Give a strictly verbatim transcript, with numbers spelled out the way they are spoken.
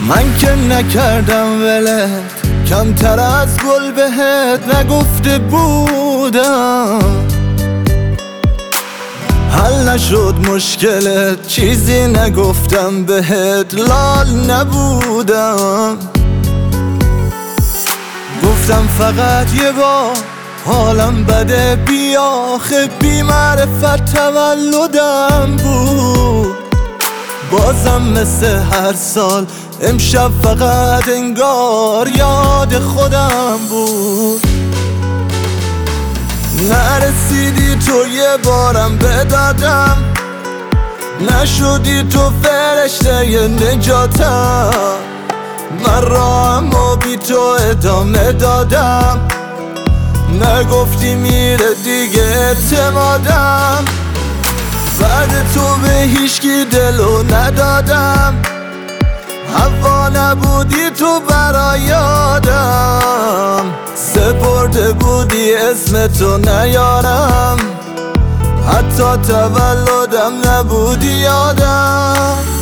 من که نکردم ولت، کمتر از گل بهت نگفته بودم. حل نشد مشکلت، چیزی نگفتم بهت، لال نبودم. گفتم فقط یه بار حالم بده، بیا آخه بی معرفت تولدم بود. بازم مثل هر سال امشب فقط انگار یاد خودم بود. نرسیدی تو یه بارم بدادم، نشدی تو فرشته نجاتم. من راهم و بی تو ادامه دادم، نگفتی میره دیگه اعتمادم. بعد تو به هیچکی دلو ندادم، هوا نبودی تو برا یادم. سپرده بودی اسم تو نیارم، حتی تولدم نبودی یادم.